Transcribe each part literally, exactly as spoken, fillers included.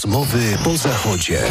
Rozmowy po Zachodzie.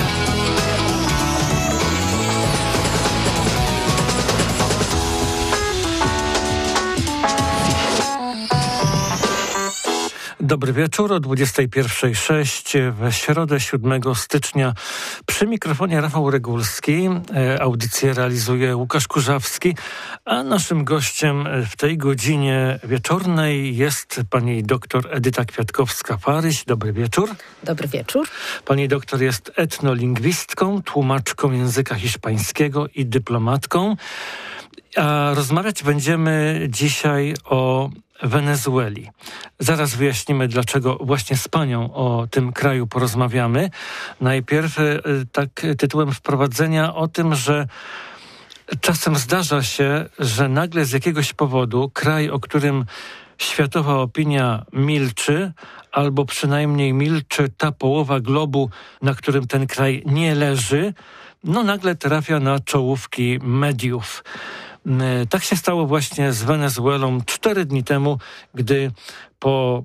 Dobry wieczór, o dwudziestej pierwszej sześć w środę siódmego stycznia. Przy mikrofonie Rafał Regulski, audycję realizuje Łukasz Kurzawski, a naszym gościem w tej godzinie wieczornej jest pani doktor Edyta Kwiatkowska-Faryś. Dobry wieczór. Dobry wieczór. Pani doktor jest etnolingwistką, tłumaczką języka hiszpańskiego i dyplomatką. A rozmawiać będziemy dzisiaj o Wenezueli. Zaraz wyjaśnimy, dlaczego właśnie z panią o tym kraju porozmawiamy. Najpierw tak tytułem wprowadzenia o tym, że czasem zdarza się, że nagle z jakiegoś powodu kraj, o którym światowa opinia milczy, albo przynajmniej milczy ta połowa globu, na którym ten kraj nie leży, no nagle trafia na czołówki mediów. Tak się stało właśnie z Wenezuelą cztery dni temu, gdy po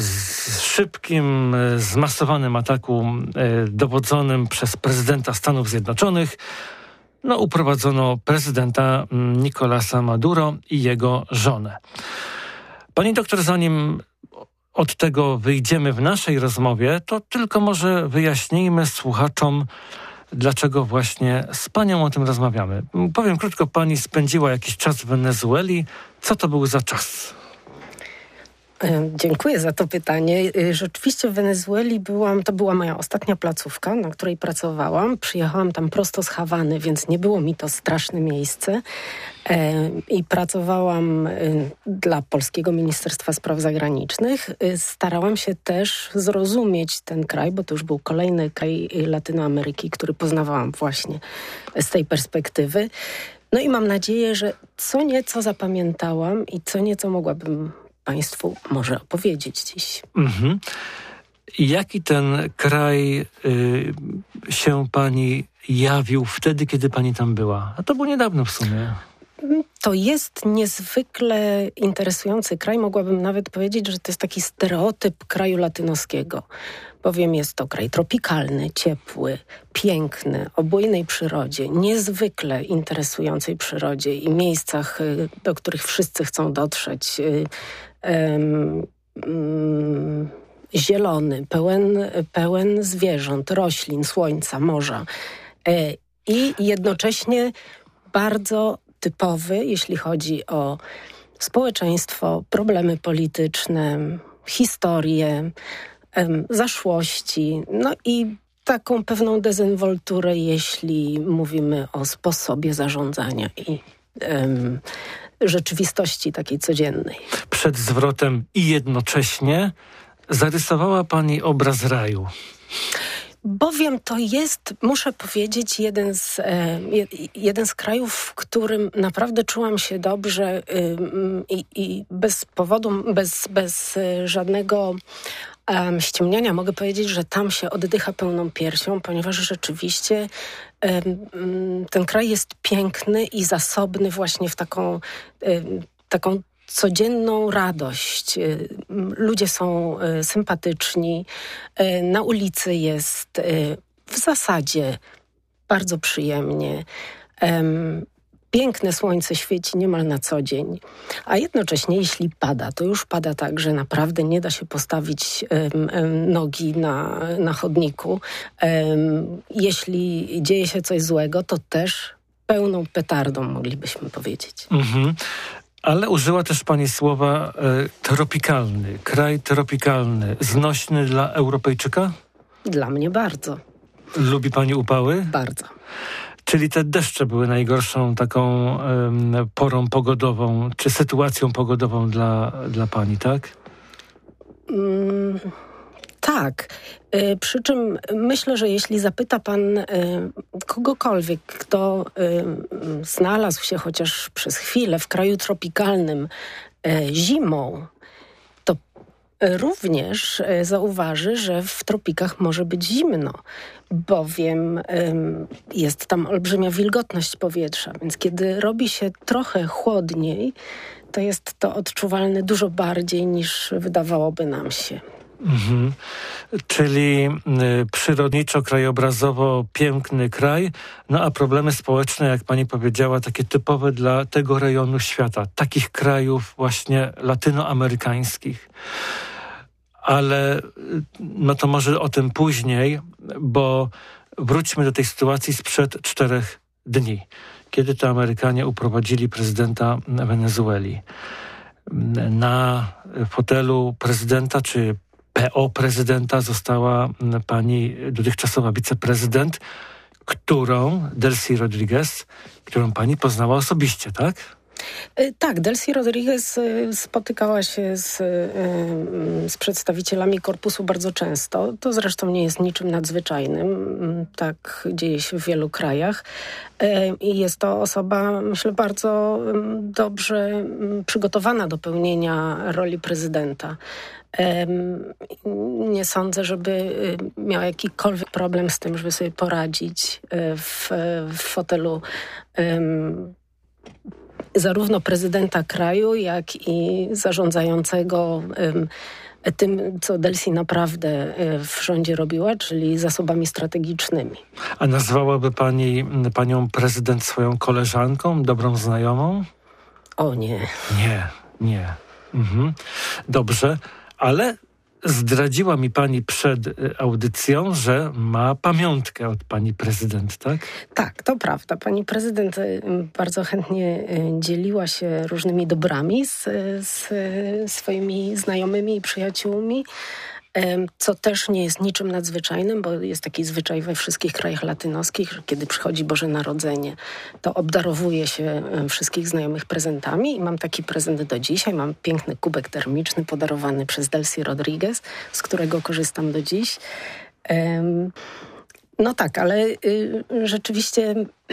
szybkim, zmasowanym ataku dowodzonym przez prezydenta Stanów Zjednoczonych no, uprowadzono prezydenta Nicolasa Maduro i jego żonę. Pani doktor, zanim od tego wyjdziemy w naszej rozmowie, to tylko może wyjaśnijmy słuchaczom, dlaczego właśnie z panią o tym rozmawiamy. Powiem krótko, pani spędziła jakiś czas w Wenezueli. Co to był za czas? Dziękuję za to pytanie. Rzeczywiście w Wenezueli byłam, to była moja ostatnia placówka, na której pracowałam. Przyjechałam tam prosto z Hawany, więc nie było mi to straszne miejsce. I pracowałam dla Polskiego Ministerstwa Spraw Zagranicznych. Starałam się też zrozumieć ten kraj, bo to już był kolejny kraj Latynoameryki, który poznawałam właśnie z tej perspektywy. No i mam nadzieję, że co nieco zapamiętałam i co nieco mogłabym Państwu może opowiedzieć dziś. Mhm. Jaki ten kraj y, się pani jawił wtedy, kiedy pani tam była? A to było niedawno w sumie. To jest niezwykle interesujący kraj. Mogłabym nawet powiedzieć, że to jest taki stereotyp kraju latynoskiego, bowiem jest to kraj tropikalny, ciepły, piękny, o bujnej przyrodzie, niezwykle interesującej przyrodzie i miejscach, do których wszyscy chcą dotrzeć. Um, um, zielony, pełen, pełen zwierząt, roślin, słońca, morza e, i jednocześnie bardzo typowy, jeśli chodzi o społeczeństwo, problemy polityczne, historię, em, zaszłości, no i taką pewną dezynwolturę, jeśli mówimy o sposobie zarządzania i em, rzeczywistości takiej codziennej. Przed zwrotem i jednocześnie zarysowała pani obraz raju. Bowiem to jest, muszę powiedzieć, jeden z, e, jeden z krajów, w którym naprawdę czułam się dobrze i, y, i bez powodu, bez, bez żadnego um, ściemniania mogę powiedzieć, że tam się oddycha pełną piersią, ponieważ rzeczywiście um, ten kraj jest piękny i zasobny właśnie w taką, um, taką codzienną radość. Ludzie są sympatyczni. Na ulicy jest w zasadzie bardzo przyjemnie. Piękne słońce świeci niemal na co dzień. A jednocześnie jeśli pada, to już pada tak, że naprawdę nie da się postawić nogi na, na chodniku. Jeśli dzieje się coś złego, to też pełną petardą moglibyśmy powiedzieć. Mhm. Ale użyła też pani słowa e, tropikalny, kraj tropikalny, znośny dla Europejczyka? Dla mnie bardzo. Lubi pani upały? Bardzo. Czyli te deszcze były najgorszą taką um, porą pogodową, czy sytuacją pogodową dla, dla pani, tak? Mm, tak. Y, przy czym myślę, że jeśli zapyta pan y, kogokolwiek, kto y, znalazł się chociaż przez chwilę w kraju tropikalnym y, zimą, to również y, zauważy, że w tropikach może być zimno, bowiem y, jest tam olbrzymia wilgotność powietrza, więc kiedy robi się trochę chłodniej, to jest to odczuwalne dużo bardziej niż wydawałoby nam się. Mhm. Czyli y, przyrodniczo, krajobrazowo piękny kraj, no a problemy społeczne, jak pani powiedziała, takie typowe dla tego rejonu świata, takich krajów właśnie latynoamerykańskich. Ale no to może o tym później, bo wróćmy do tej sytuacji sprzed czterech dni, kiedy to Amerykanie uprowadzili prezydenta Wenezueli. Na fotelu prezydenta, czy P O prezydenta została pani dotychczasowa wiceprezydent, którą, Delcy Rodriguez, którą pani poznała osobiście, tak? Tak, Delcy Rodriguez spotykała się z, z przedstawicielami korpusu bardzo często. To zresztą nie jest niczym nadzwyczajnym. Tak dzieje się w wielu krajach. I jest to osoba, myślę, bardzo dobrze przygotowana do pełnienia roli prezydenta. Nie sądzę, żeby miał jakikolwiek problem z tym, żeby sobie poradzić w, w fotelu zarówno prezydenta kraju, jak i zarządzającego tym, co Delcy naprawdę w rządzie robiła, czyli zasobami strategicznymi. A nazwałaby pani panią prezydent swoją koleżanką, dobrą znajomą? O nie. Nie, nie. Mhm. Dobrze, ale zdradziła mi pani przed audycją, że ma pamiątkę od pani prezydent, tak? Tak, to prawda. Pani prezydent bardzo chętnie dzieliła się różnymi dobrami z, z swoimi znajomymi i przyjaciółmi, co też nie jest niczym nadzwyczajnym, bo jest taki zwyczaj we wszystkich krajach latynoskich, że kiedy przychodzi Boże Narodzenie, to obdarowuje się wszystkich znajomych prezentami i mam taki prezent do dzisiaj. Mam piękny kubek termiczny podarowany przez Delcy Rodriguez, z którego korzystam do dziś. No tak, ale rzeczywiście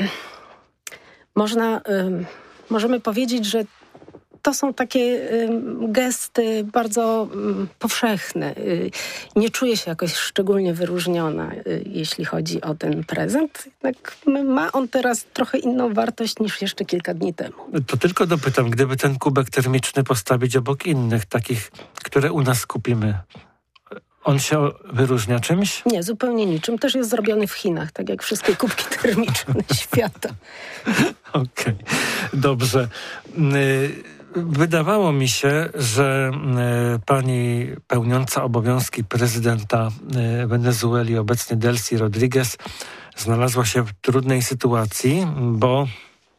można, możemy powiedzieć, że to są takie y, gesty bardzo y, powszechne. Y, nie czuję się jakoś szczególnie wyróżniona, y, jeśli chodzi o ten prezent. Jednak ma on teraz trochę inną wartość niż jeszcze kilka dni temu. To tylko dopytam, gdyby ten kubek termiczny postawić obok innych, takich, które u nas kupimy, on się wyróżnia czymś? Nie, zupełnie niczym. Też jest zrobiony w Chinach, tak jak wszystkie kubki termiczne świata. Okej, okay. Dobrze. Wydawało mi się, że y, pani pełniąca obowiązki prezydenta y, Wenezueli, obecnie Delcy Rodriguez, znalazła się w trudnej sytuacji, bo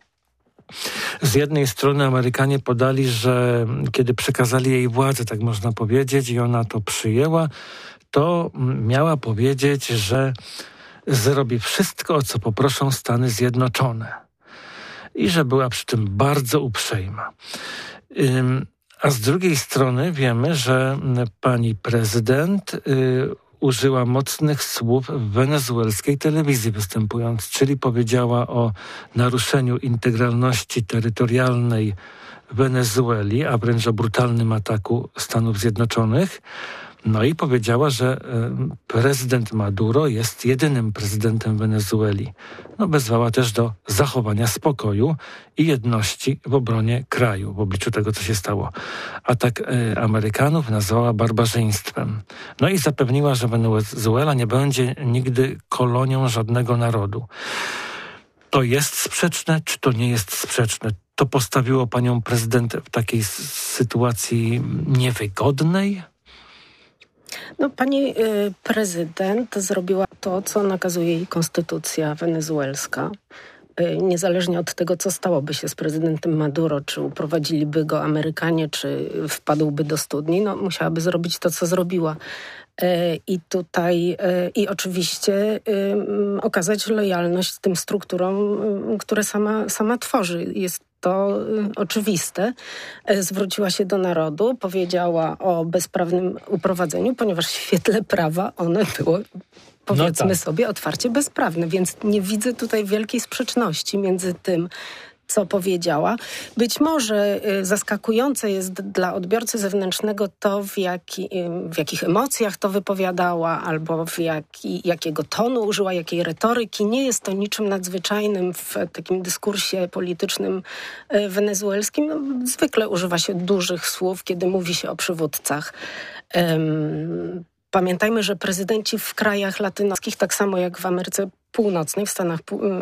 z jednej strony Amerykanie podali, że kiedy przekazali jej władzę, tak można powiedzieć, i ona to przyjęła, to miała powiedzieć, że zrobi wszystko, o co poproszą Stany Zjednoczone. I że była przy tym bardzo uprzejma. A z drugiej strony wiemy, że pani prezydent y, użyła mocnych słów w wenezuelskiej telewizji występując, czyli powiedziała o naruszeniu integralności terytorialnej Wenezueli, a wręcz o brutalnym ataku Stanów Zjednoczonych. No i powiedziała, że prezydent Maduro jest jedynym prezydentem Wenezueli. No, wezwała też do zachowania spokoju i jedności w obronie kraju w obliczu tego, co się stało. Atak y, Amerykanów nazwała barbarzyństwem. No i zapewniła, że Wenezuela nie będzie nigdy kolonią żadnego narodu. To jest sprzeczne, czy to nie jest sprzeczne? To postawiło panią prezydent w takiej sytuacji niewygodnej? No, pani y, prezydent zrobiła to, co nakazuje jej konstytucja wenezuelska. Y, niezależnie od tego, co stałoby się z prezydentem Maduro, czy uprowadziliby go Amerykanie, czy wpadłby do studni, no musiałaby zrobić to, co zrobiła. Y, I tutaj, y, i oczywiście y, okazać lojalność tym strukturom, y, które sama, sama tworzy. Jest to y, oczywiste. Y, zwróciła się do narodu, powiedziała o bezprawnym uprowadzeniu, ponieważ w świetle prawa one było, powiedzmy no tak. sobie, otwarcie bezprawne. Więc nie widzę tutaj wielkiej sprzeczności między tym, co powiedziała. Być może zaskakujące jest dla odbiorcy zewnętrznego to, w, jaki, w jakich emocjach to wypowiadała, albo w jaki, jakiego tonu użyła, jakiej retoryki. Nie jest to niczym nadzwyczajnym w takim dyskursie politycznym wenezuelskim. No, zwykle używa się dużych słów, kiedy mówi się o przywódcach. Um, Pamiętajmy, że prezydenci w krajach latynoskich, tak samo jak w Ameryce Północnej, w Stanach,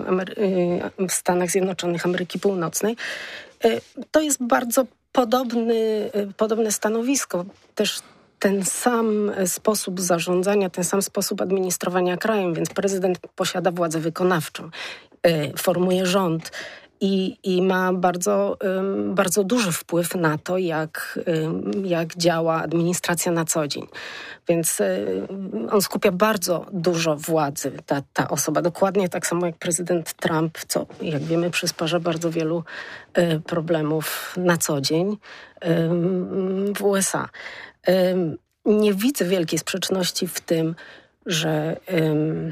w Stanach Zjednoczonych Ameryki Północnej, to jest bardzo podobny, podobne stanowisko. Też ten sam sposób zarządzania, ten sam sposób administrowania krajem, więc prezydent posiada władzę wykonawczą, formuje rząd. I, i ma bardzo, um, bardzo duży wpływ na to, jak, um, jak działa administracja na co dzień. Więc um, on skupia bardzo dużo władzy, ta, ta osoba. Dokładnie tak samo jak prezydent Trump, co jak wiemy przysparza bardzo wielu um, problemów na co dzień um, w U S A. Um, nie widzę wielkiej sprzeczności w tym, że um,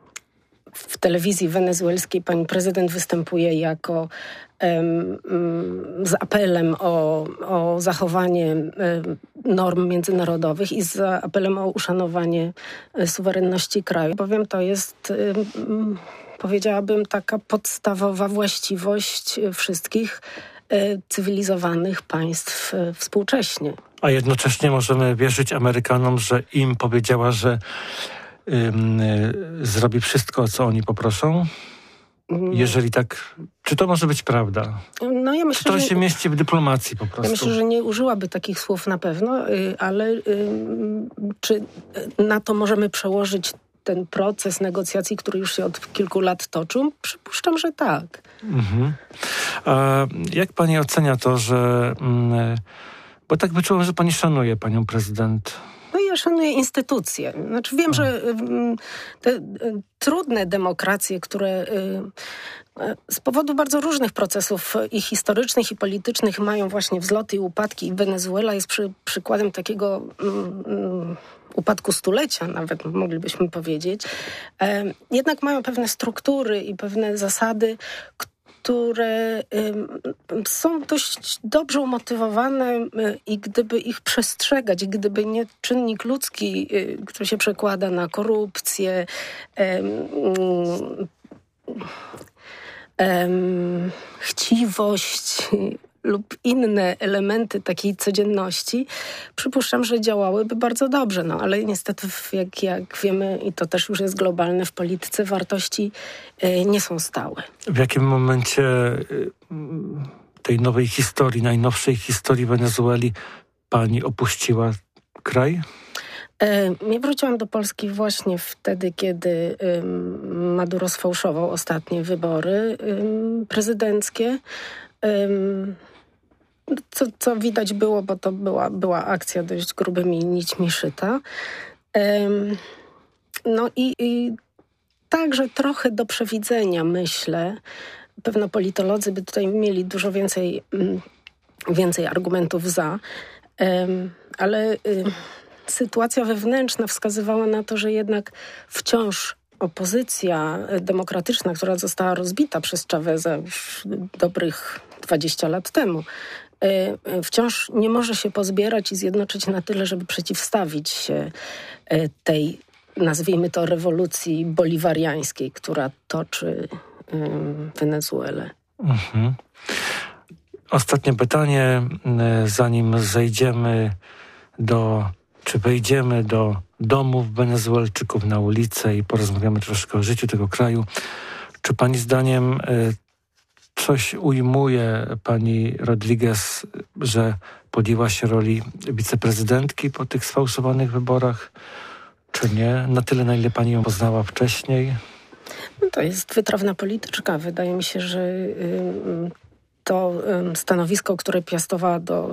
w telewizji wenezuelskiej pani prezydent występuje jako um, um, z apelem o, o zachowanie um, norm międzynarodowych i z apelem o uszanowanie um, suwerenności kraju. Bowiem to jest, um, powiedziałabym, taka podstawowa właściwość wszystkich um, cywilizowanych państw um, współcześnie. A jednocześnie możemy wierzyć Amerykanom, że im powiedziała, że Ym, y, zrobi wszystko, o co oni poproszą? Jeżeli tak, czy to może być prawda? No ja myślę, czy to że, się mieści w dyplomacji po prostu? Ja myślę, że nie użyłaby takich słów na pewno, y, ale y, czy na to możemy przełożyć ten proces negocjacji, który już się od kilku lat toczył? Przypuszczam, że tak. Mhm. A jak pani ocenia to, że... Mm, bo tak wyczułem, że pani szanuje panią prezydent. No ja szanuję instytucje. Znaczy wiem, że te trudne demokracje, które z powodu bardzo różnych procesów i historycznych, i politycznych mają właśnie wzloty i upadki. I Wenezuela jest przy, przykładem takiego um, upadku stulecia, nawet moglibyśmy powiedzieć. Um, jednak mają pewne struktury i pewne zasady, które y, są dość dobrze umotywowane y, i gdyby ich przestrzegać, gdyby nie czynnik ludzki, y, który się przekłada na korupcję, y, y, y, chciwość lub inne elementy takiej codzienności, przypuszczam, że działałyby bardzo dobrze. No, ale niestety, jak, jak wiemy, i to też już jest globalne, w polityce wartości y, nie są stałe. W jakim momencie y, tej nowej historii, najnowszej historii Wenezueli pani opuściła kraj? Ja wróciłam do Polski właśnie wtedy, kiedy um, Maduro sfałszował ostatnie wybory um, prezydenckie. Um, Co, co widać było, bo to była, była akcja dość grubymi nićmi szyta. Um, no i, i także trochę do przewidzenia, myślę. Pewno politolodzy by tutaj mieli dużo więcej, um, więcej argumentów za, um, ale um, sytuacja wewnętrzna wskazywała na to, że jednak wciąż opozycja demokratyczna, która została rozbita przez Chaveza już dobrych dwadzieścia lat temu, wciąż nie może się pozbierać i zjednoczyć na tyle, żeby przeciwstawić się tej, nazwijmy to, rewolucji boliwariańskiej, która toczy Wenezuelę. Mhm. Ostatnie pytanie, zanim zejdziemy do, czy wejdziemy do domów Wenezuelczyków na ulicę i porozmawiamy troszkę o życiu tego kraju. Czy pani zdaniem coś ujmuje pani Rodriguez, że podjęła się roli wiceprezydentki po tych sfałszowanych wyborach, czy nie? Na tyle, na ile pani ją poznała wcześniej? No to jest wytrawna polityczka. Wydaje mi się, że y, to y, stanowisko, które piastowała do,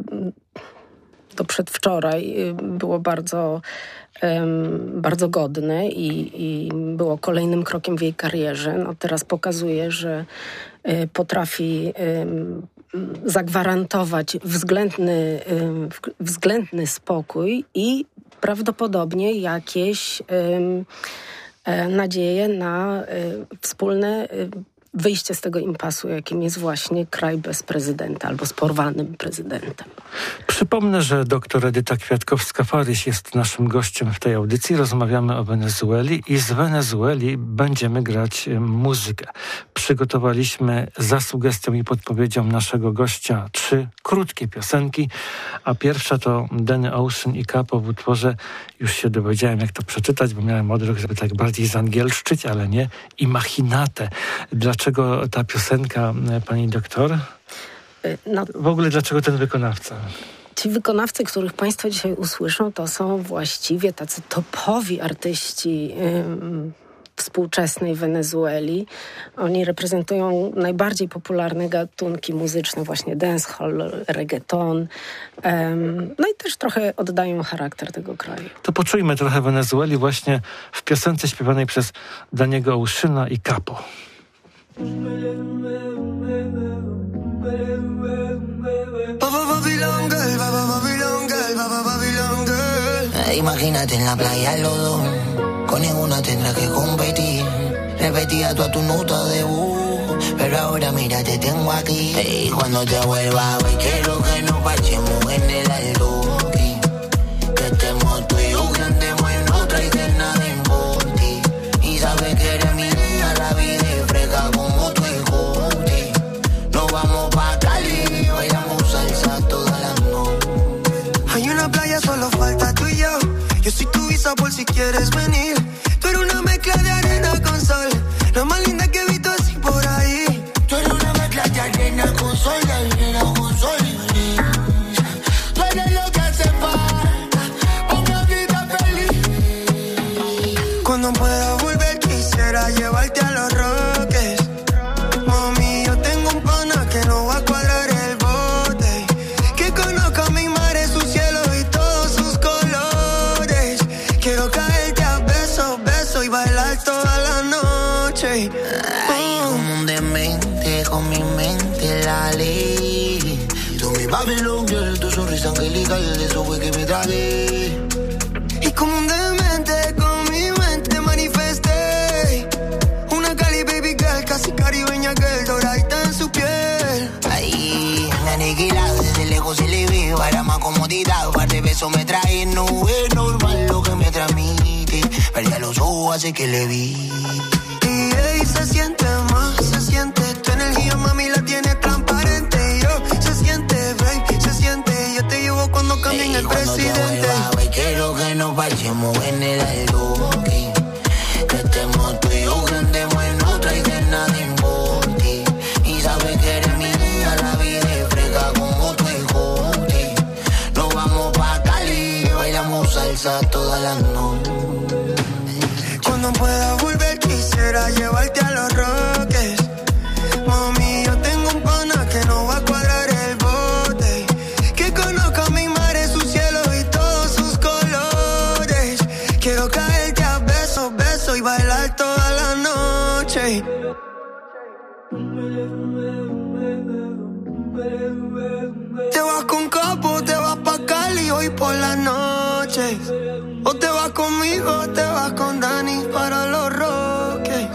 do przedwczoraj, y, było bardzo, y, bardzo godne i, i było kolejnym krokiem w jej karierze. No teraz pokazuje, że potrafi zagwarantować względny, względny spokój i prawdopodobnie jakieś nadzieje na wspólne wyjście z tego impasu, jakim jest właśnie kraj bez prezydenta albo z porwanym prezydentem. Przypomnę, że doktor Edyta Kwiatkowska-Faryś jest naszym gościem w tej audycji. Rozmawiamy o Wenezueli i z Wenezueli będziemy grać muzykę. Przygotowaliśmy za sugestią i podpowiedzią naszego gościa trzy krótkie piosenki, a pierwsza to Danny Ocean i Capo w utworze, już się dowiedziałem jak to przeczytać, bo miałem odruch, żeby tak bardziej zangielszczyć, ale nie, Imaginate. Dlaczego ta piosenka, pani doktor? No, w ogóle dlaczego ten wykonawca? Ci wykonawcy, których państwo dzisiaj usłyszą, to są właściwie tacy topowi artyści ym, współczesnej Wenezueli. Oni reprezentują najbardziej popularne gatunki muzyczne, właśnie dancehall, reggaeton. Ym, no i też trochę oddają charakter tego kraju. To poczujmy trochę Wenezueli właśnie w piosence śpiewanej przez Daniego Oceana i Capo. Imagínate en la playa los dos, con ninguna tendrás que competir. Repetía toda tu nota de voz, pero ahora mira te tengo aquí. Y cuando te vuelva a ver quiero que nos parchemos en el altoque, que estemos tú y yo, que andemos en otra y que nada importe. Y sabes que eres mía, la vida es fresca como tu hijote. Nos vamos pa' Cali, bailamos salsa toda la noche. Hay una playa, solo falta tú y yo. Yo soy tu visa por si quieres venir. Tú eres una mezcla de arena con sol, la más linda que he visto así por ahí. Tú eres una mezcla de arena con sol, de arena con sol. Tú eres lo que hace falta pa' una vida feliz. Cuando pueda volver quisiera llevarte a los Roques. Mami, yo tengo un pana que no va a cuadrar el bote, que conozca mi mar, su cielo y todos sus colores. Quiero caerte a besos, besos y bailar toda la noche. Ay, como un demente, con mi mente la ley. Tú mi Babylon, girl, tu sonrisa angelical, de eso fue que me tragué. Y como un demente, con mi mente manifesté una Cali baby girl, casi caribeña girl, doradita en su piel. Ay, me aniquila, desde lejos se le ve, para más comodidad, un par de besos me trae, no es normal lo que me transmite, perdí los ojos, hace que le vi. Y ey, se siente más, se siente, tu energía mami la tienes transparente. Yo, se siente, babe, se siente, yo te llevo cuando cambien Ey, el cuando presidente. Te vuelva, babe, quiero que nos parchemos en el altoque, que estemos tú y yo, que andemos en otra y que nada importe. Y sabes que eres mía, la vida es fresca como tu hijote. Nos vamos pa' Cali, bailamos salsa toda la noche. Cuando pueda volver quisiera llevarte a los Roques. Mami, yo tengo un pana que no va a cuadrar el bote, que conozca mi mar, su cielo y todos sus colores. Quiero caerte a besos, besos y bailar toda la noche. Te vas con Capo, te vas pa' Cali hoy por la noche. O te vas conmigo, o te vas con Dani para los Roques.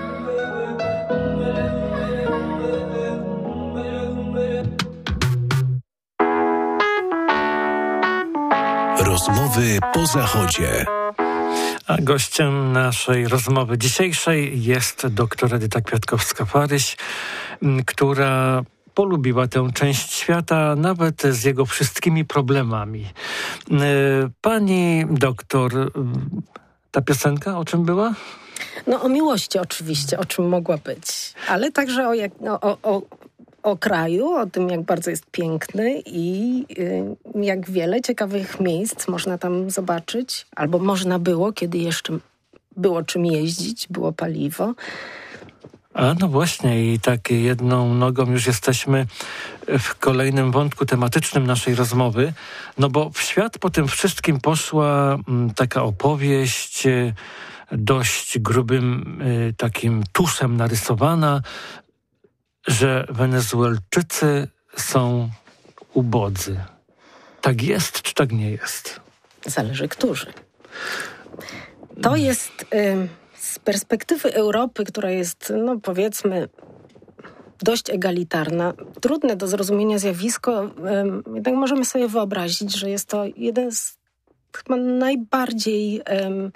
Rozmowy po zachodzie. A gościem naszej rozmowy dzisiejszej jest doktor Edyta Kwiatkowska-Faryś, która polubiła tę część świata, nawet z jego wszystkimi problemami. Pani doktor, ta piosenka o czym była? No o miłości oczywiście, o czym mogła być, ale także o, jak, o, o, o kraju, o tym jak bardzo jest piękny i y, jak wiele ciekawych miejsc można tam zobaczyć, albo można było, kiedy jeszcze było czym jeździć, było paliwo. A no właśnie i tak jedną nogą już jesteśmy w kolejnym wątku tematycznym naszej rozmowy, no bo w świat po tym wszystkim poszła m, taka opowieść y, dość grubym y, takim tuszem narysowana, że Wenezuelczycy są ubodzy. Tak jest, czy tak nie jest? Zależy którzy. To jest y, z perspektywy Europy, która jest, no powiedzmy, dość egalitarna, trudne do zrozumienia zjawisko, jednak możemy sobie wyobrazić, że jest to jeden z chyba najbardziej um,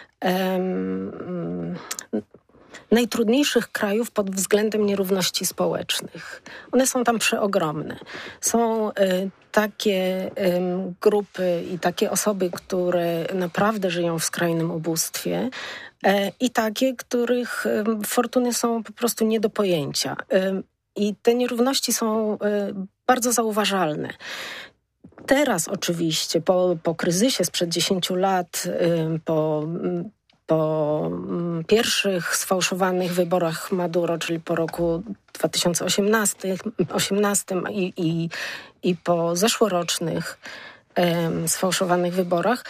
um, najtrudniejszych krajów pod względem nierówności społecznych. One są tam przeogromne. Są y, takie y, grupy i takie osoby, które naprawdę żyją w skrajnym ubóstwie y, i takie, których y, fortuny są po prostu nie do pojęcia. Y, I te nierówności są y, bardzo zauważalne. Teraz oczywiście, po, po kryzysie sprzed dziesięciu lat, y, po... Y, Po pierwszych sfałszowanych wyborach Maduro, czyli po roku dwa tysiące osiemnastym i, i, i po zeszłorocznych um, sfałszowanych wyborach,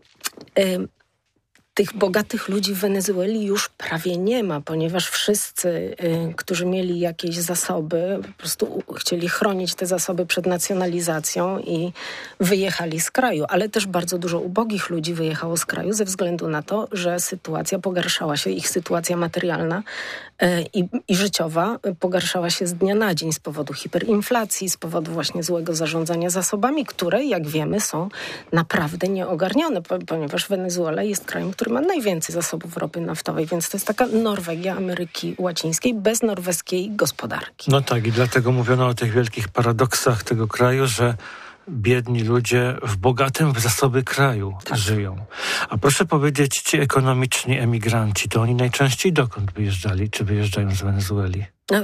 um, tych bogatych ludzi w Wenezueli już prawie nie ma, ponieważ wszyscy, y, którzy mieli jakieś zasoby, po prostu chcieli chronić te zasoby przed nacjonalizacją i wyjechali z kraju. Ale też bardzo dużo ubogich ludzi wyjechało z kraju ze względu na to, że sytuacja pogarszała się, ich sytuacja materialna y, i, i życiowa pogarszała się z dnia na dzień z powodu hiperinflacji, z powodu właśnie złego zarządzania zasobami, które, jak wiemy, są naprawdę nieogarnione, po, ponieważ Wenezuela jest krajem, który ma najwięcej zasobów ropy naftowej, więc to jest taka Norwegia Ameryki Łacińskiej bez norweskiej gospodarki. No tak, i dlatego mówiono o tych wielkich paradoksach tego kraju, że biedni ludzie w bogatym w zasoby kraju tak. żyją. A proszę powiedzieć, ci ekonomiczni emigranci, to oni najczęściej dokąd wyjeżdżali, czy wyjeżdżają z Wenezueli?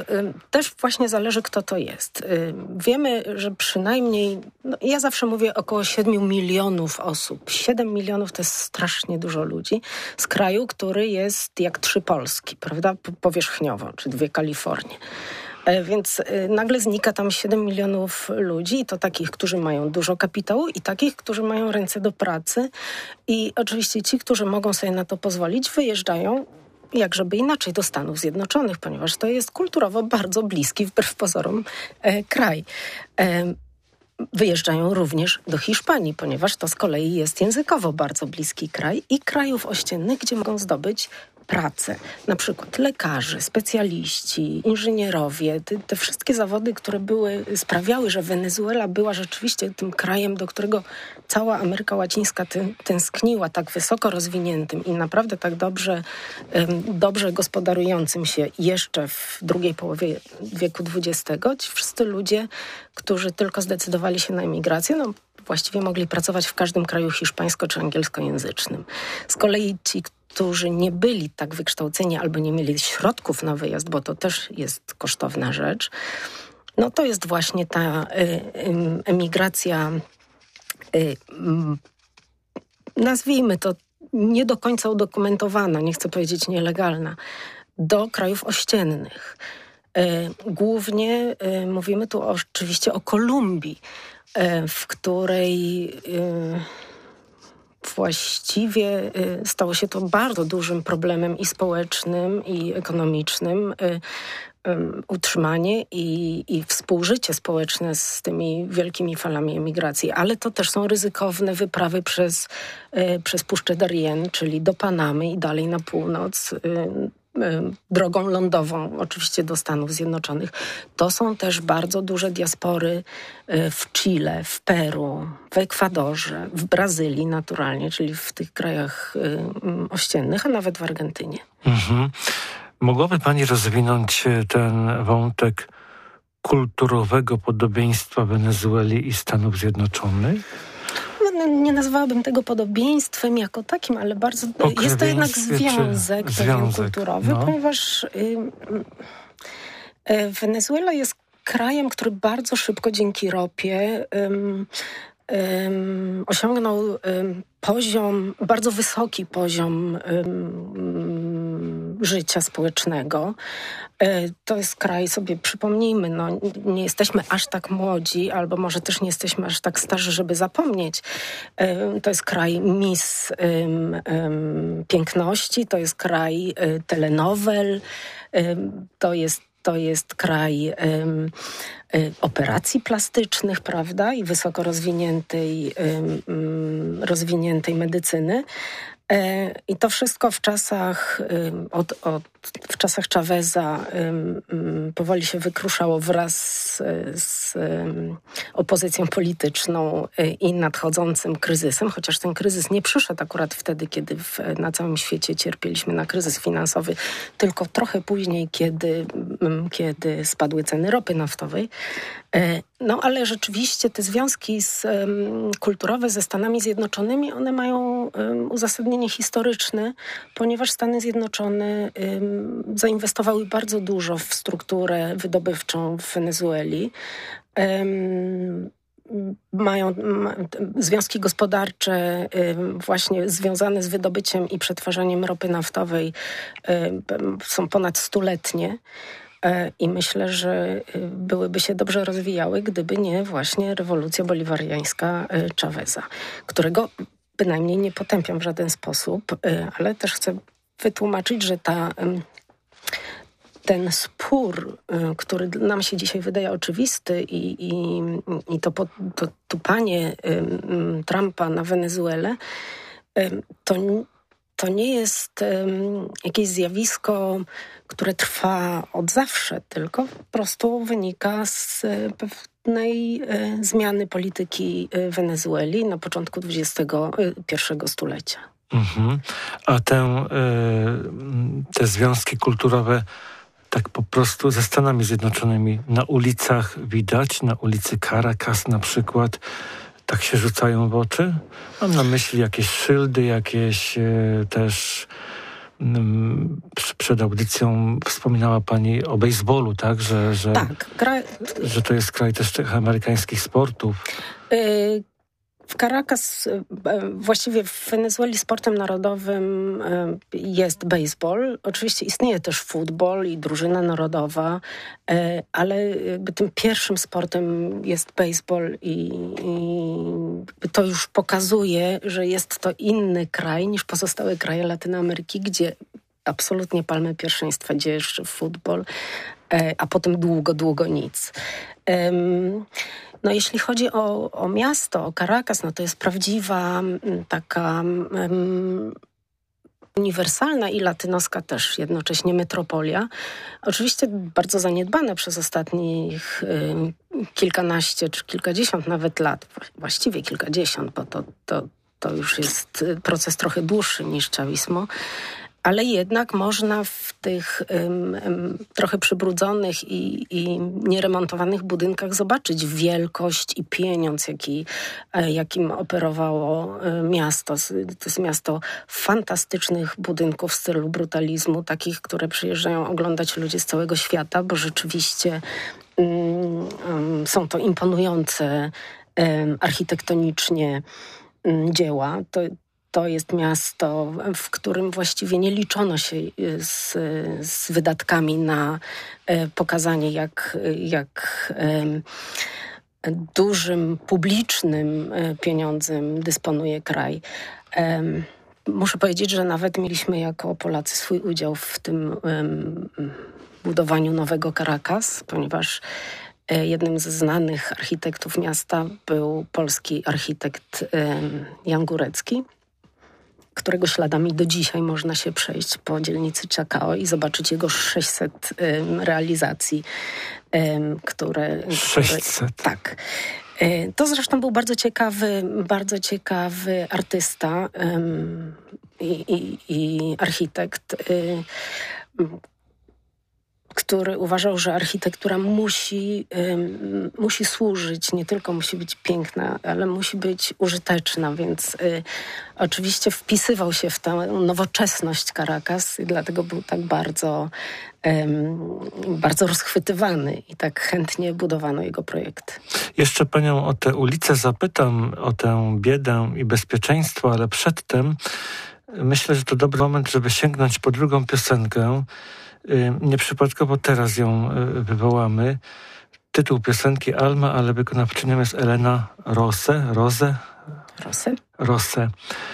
Też właśnie zależy, kto to jest. Wiemy, że przynajmniej, no ja zawsze mówię około siedmiu milionów osób. Siedem milionów to jest strasznie dużo ludzi z kraju, który jest jak trzy Polski, prawda, powierzchniowo, czy dwie Kalifornie. Więc nagle znika tam siedem milionów ludzi i to takich, którzy mają dużo kapitału i takich, którzy mają ręce do pracy. I oczywiście ci, którzy mogą sobie na to pozwolić, wyjeżdżają jak żeby inaczej do Stanów Zjednoczonych, ponieważ to jest kulturowo bardzo bliski, wbrew pozorom, e, kraj. E, wyjeżdżają również do Hiszpanii, ponieważ to z kolei jest językowo bardzo bliski kraj i krajów ościennych, gdzie mogą zdobyć pracę. Na przykład lekarze, specjaliści, inżynierowie, te, te wszystkie zawody, które były, sprawiały, że Wenezuela była rzeczywiście tym krajem, do którego cała Ameryka Łacińska ty, tęskniła, tak wysoko rozwiniętym i naprawdę tak dobrze, um, dobrze gospodarującym się jeszcze w drugiej połowie wieku dwudziestego. Ci wszyscy ludzie, którzy tylko zdecydowali się na emigrację, no właściwie mogli pracować w każdym kraju hiszpańsko- czy angielskojęzycznym. Z kolei ci, którzy nie byli tak wykształceni albo nie mieli środków na wyjazd, bo to też jest kosztowna rzecz, no to jest właśnie ta y, y, emigracja, y, y, nazwijmy to nie do końca udokumentowana, nie chcę powiedzieć nielegalna, do krajów ościennych. Y, głównie y, mówimy tu oczywiście o Kolumbii, y, w której... Y, Właściwie stało się to bardzo dużym problemem i społecznym, i ekonomicznym. Utrzymanie i, i współżycie społeczne z tymi wielkimi falami emigracji. Ale to też są ryzykowne wyprawy przez, przez Puszczę Darien, czyli do Panamy i dalej na północ, drogą lądową, oczywiście do Stanów Zjednoczonych. To są też bardzo duże diaspory w Chile, w Peru, w Ekwadorze, w Brazylii naturalnie, czyli w tych krajach ościennych, a nawet w Argentynie. Mhm. Mogłaby pani rozwinąć ten wątek kulturowego podobieństwa Wenezueli i Stanów Zjednoczonych? Nie nazwałabym tego podobieństwem jako takim, ale bardzo jest to jednak związek, pewien kulturowy, no. ponieważ y, y, Wenezuela jest krajem, który bardzo szybko dzięki ropie y, y, osiągnął y, poziom, bardzo wysoki poziom y, y, życia społecznego. To jest kraj, sobie przypomnijmy, no, nie jesteśmy aż tak młodzi, albo może też nie jesteśmy aż tak starzy, żeby zapomnieć. To jest kraj Miss um, um, Piękności, to jest kraj um, telenowel, um, to jest To jest kraj um, um, operacji plastycznych, prawda, i wysoko rozwiniętej, um, rozwiniętej medycyny. I to wszystko w czasach, od, od, w czasach Chaveza powoli się wykruszało wraz z, z opozycją polityczną i nadchodzącym kryzysem, chociaż ten kryzys nie przyszedł akurat wtedy, kiedy w, na całym świecie cierpieliśmy na kryzys finansowy, tylko trochę później, kiedy, kiedy spadły ceny ropy naftowej. No ale rzeczywiście te związki z, um, kulturowe ze Stanami Zjednoczonymi, one mają um, uzasadnienie historyczne, ponieważ Stany Zjednoczone um, zainwestowały bardzo dużo w strukturę wydobywczą w Wenezueli. Um, mają ma, związki gospodarcze um, właśnie związane z wydobyciem i przetwarzaniem ropy naftowej um, są ponad stuletnie. I myślę, że byłyby się dobrze rozwijały, gdyby nie właśnie rewolucja boliwariańska Chaveza, którego bynajmniej nie potępiam w żaden sposób, ale też chcę wytłumaczyć, że ta, ten spór, który nam się dzisiaj wydaje oczywisty i, i, i to, to tupanie Trumpa na Wenezuelę, to To nie jest um, jakieś zjawisko, które trwa od zawsze, tylko po prostu wynika z pewnej e, zmiany polityki Wenezueli na początku dwudziestego pierwszego stulecia. Mhm. A tę, e, te związki kulturowe tak po prostu ze Stanami Zjednoczonymi na ulicach widać, na ulicy Caracas na przykład, tak się rzucają w oczy? Mam na myśli jakieś szyldy, jakieś e, też m, przed audycją wspominała pani o bejsbolu, tak? Że, że, tak, gra... że to jest kraj też tych amerykańskich sportów. Y- W Caracas, właściwie w Wenezueli sportem narodowym jest baseball. Oczywiście istnieje też futbol i drużyna narodowa, ale jakby tym pierwszym sportem jest baseball i, i to już pokazuje, że jest to inny kraj niż pozostałe kraje Latynoameryki, gdzie absolutnie palmę pierwszeństwa dzierży futbol, a potem długo, długo nic. No jeśli chodzi o, o miasto, o Caracas, no to jest prawdziwa taka um, uniwersalna i latynoska też jednocześnie metropolia. Oczywiście bardzo zaniedbana przez ostatnich um, kilkanaście czy kilkadziesiąt nawet lat, właściwie kilkadziesiąt, bo to, to, to już jest proces trochę dłuższy niż chavismo. Ale jednak można w tych um, um, trochę przybrudzonych i, i nieremontowanych budynkach zobaczyć wielkość i pieniądz, jaki, jakim operowało miasto. To jest miasto fantastycznych budynków w stylu brutalizmu, takich, które przyjeżdżają oglądać ludzie z całego świata, bo rzeczywiście um, um, są to imponujące um, architektonicznie um, dzieła. To, To jest miasto, w którym właściwie nie liczono się z, z wydatkami na e, pokazanie, jak, jak e, dużym publicznym e, pieniądzem dysponuje kraj. E, muszę powiedzieć, że nawet mieliśmy jako Polacy swój udział w tym e, budowaniu nowego Caracas, ponieważ e, jednym z znanych architektów miasta był polski architekt e, Jan Górecki, którego śladami do dzisiaj można się przejść po dzielnicy Chacao i zobaczyć jego sześćset um, realizacji, um, które... sześćset? Które, tak. E, to zresztą był bardzo ciekawy, bardzo ciekawy artysta um, i, i, i architekt, um, który uważał, że architektura musi, um, musi służyć, nie tylko musi być piękna, ale musi być użyteczna, więc y, oczywiście wpisywał się w tę nowoczesność Caracas i dlatego był tak bardzo, um, bardzo rozchwytywany i tak chętnie budowano jego projekty. Jeszcze panią o te ulice zapytam, o tę biedę i bezpieczeństwo, ale przedtem myślę, że to dobry moment, żeby sięgnąć po drugą piosenkę. Nieprzypadkowo teraz ją wywołamy. Tytuł piosenki Alma, ale wykonawczynią jest Elena Rose. Rose? Rose? Rose.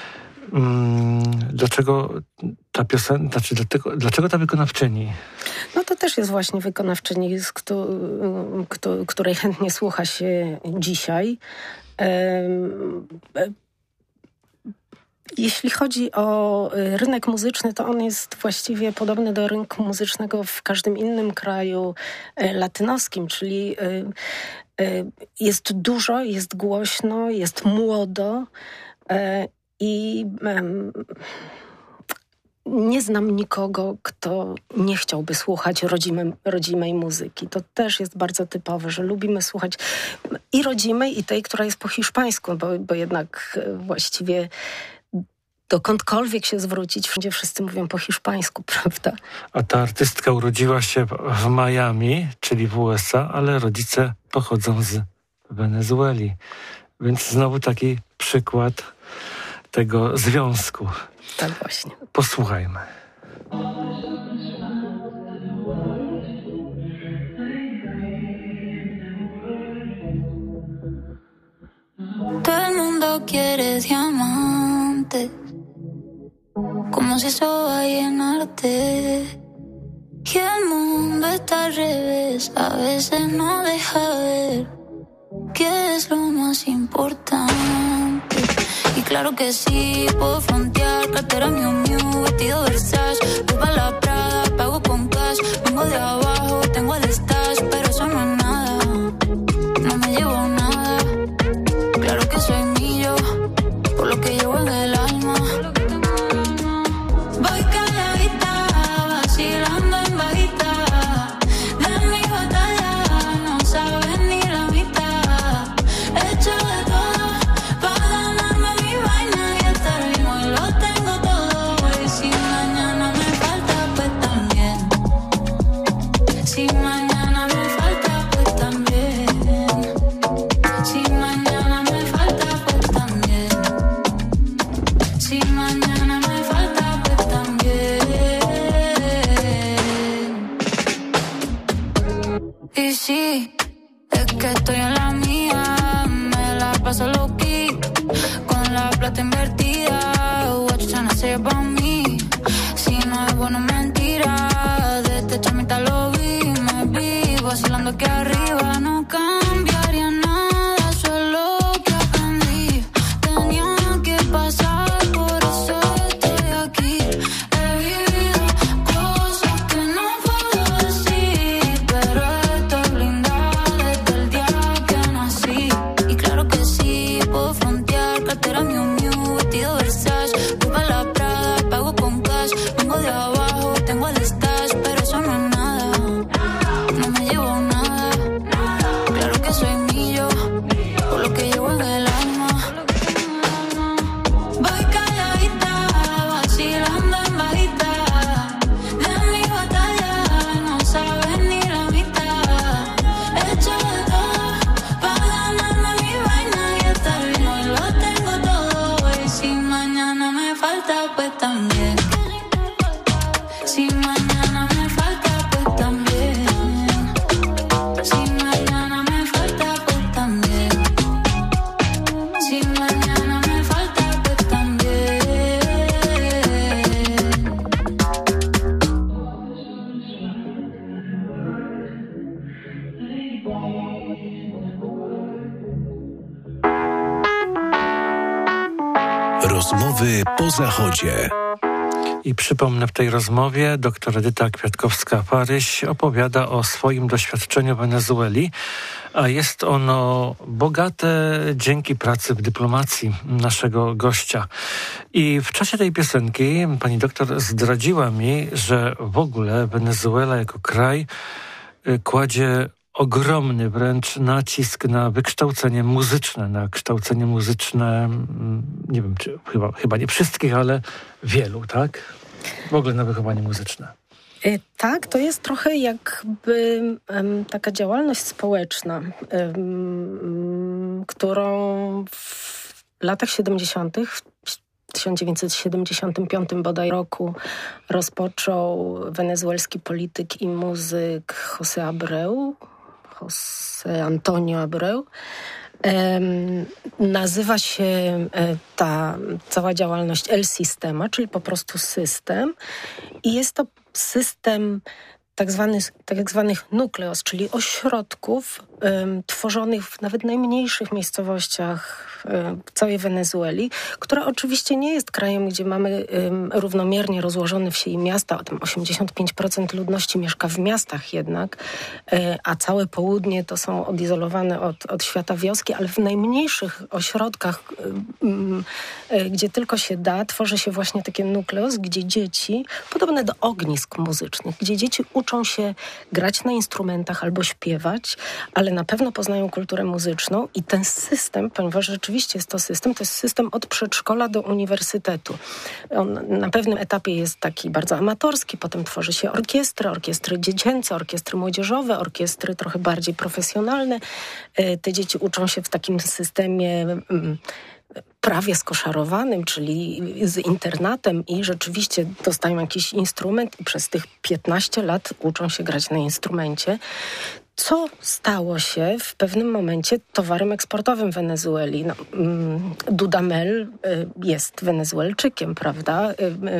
Dlaczego ta piosenka, znaczy dlatego, dlaczego ta wykonawczyni? No to też jest właśnie wykonawczyni, z kto, kto, której chętnie słucha się dzisiaj. Jeśli chodzi o rynek muzyczny, to on jest właściwie podobny do rynku muzycznego w każdym innym kraju latynoskim, czyli jest dużo, jest głośno, jest młodo i nie znam nikogo, kto nie chciałby słuchać rodzimej, rodzimej muzyki. To też jest bardzo typowe, że lubimy słuchać i rodzimej, i tej, która jest po hiszpańsku, bo, bo jednak właściwie dokądkolwiek się zwrócić, wszędzie wszyscy mówią po hiszpańsku, prawda? A ta artystka urodziła się w Miami, czyli w U S A, ale rodzice pochodzą z Wenezueli. Więc znowu taki przykład tego związku. Tak właśnie. Posłuchajmy. Todo el mundo quiere diamantes, como si eso va a llenarte. Y el mundo está al revés, a veces no deja ver qué es lo más importante. Y claro que sí, puedo frontear, cartera Miu Miu, vestido Versace, voy pa' la Prada, pago con cash, vengo de abajo, tengo el stash, pero eso no es nada, no me llevo nada, claro que soy millo, por lo que llevo en el alma. Voy calladita, vacilando en bajita, de mi batalla no sabes ni la mitad, hecho de todo pa' ganarme mi vaina y estar ritmo y lo tengo todo. Y si mañana me falta, pues también. Si mañana me falta, pues también. Si mañana me falta, pues también. Si mañana me falta, pues también. Y sí, es que estoy en la mía, me la paso loqui, con la plata invertida. What you tryna say about me? Si no es bueno, mentira. Desde chamita lo vi, me vi vacilando aquí arriba. No cambiaría nada, solo que aprendí. Tenía que pasar, por eso estoy aquí. He vivido cosas que no puedo decir, pero estoy blindada desde el día que nací. Y claro que sí, puedo frontear, cartera Miu Miu, vestido Versace, voy pa' la Prada, pago con cash, vengo de abajo, tengo el stash, pero eso no es nada, no me llevo nada, claro que soy millo, por lo que llevo en el alma. Voy calladita, vacilando en bajita, de mi batalla no sabes ni la mitad, hecho de todo pa' ganarme mi vaina y estar ritmo y lo tengo todo. Y si mañana me falta, pues también. Si mañana me falta, pues también. Si mañana me falta, pues también. Si mañana me falta, pues también. Rozmowy po zachodzie. I przypomnę, w tej rozmowie dr Edyta Kwiatkowska-Paryś opowiada o swoim doświadczeniu w Wenezueli, a jest ono bogate dzięki pracy w dyplomacji naszego gościa. I w czasie tej piosenki pani doktor zdradziła mi, że w ogóle Wenezuela jako kraj y, kładzie ogromny wręcz nacisk na wykształcenie muzyczne, na kształcenie muzyczne, mm, nie wiem, czy chyba, chyba nie wszystkich, ale wielu, tak? W ogóle na wychowanie muzyczne. Y, Tak, to jest trochę jakby em, taka działalność społeczna, em, którą w latach siedemdziesiątych, w tysiąc dziewięćset siedemdziesiątym piątym bodaj roku rozpoczął wenezuelski polityk i muzyk José Abreu, José Antonio Abreu. Um, nazywa się e, ta cała działalność El Sistema, czyli po prostu system. I jest to system tak, zwany, tak zwanych nukleos, czyli ośrodków um, tworzonych w nawet najmniejszych miejscowościach um, w całej Wenezueli, która oczywiście nie jest krajem, gdzie mamy um, równomiernie rozłożone wsie i miasta. Tam osiemdziesiąt pięć procent ludności mieszka w miastach jednak, um, a całe południe to są odizolowane od, od świata wioski, ale w najmniejszych ośrodkach, um, um, gdzie tylko się da, tworzy się właśnie takie nukleos, gdzie dzieci, podobne do ognisk muzycznych, gdzie dzieci uczą się grać na instrumentach albo śpiewać, ale na pewno poznają kulturę muzyczną i ten system, ponieważ rzeczywiście jest to system, to jest system od przedszkola do uniwersytetu. On na pewnym etapie jest taki bardzo amatorski, potem tworzy się orkiestry, orkiestry dziecięce, orkiestry młodzieżowe, orkiestry trochę bardziej profesjonalne. Te dzieci uczą się w takim systemie prawie skoszarowanym, czyli z internatem i rzeczywiście dostają jakiś instrument i przez tych piętnaście lat uczą się grać na instrumencie, co stało się w pewnym momencie towarem eksportowym Wenezueli. No, Dudamel jest Wenezuelczykiem, prawda?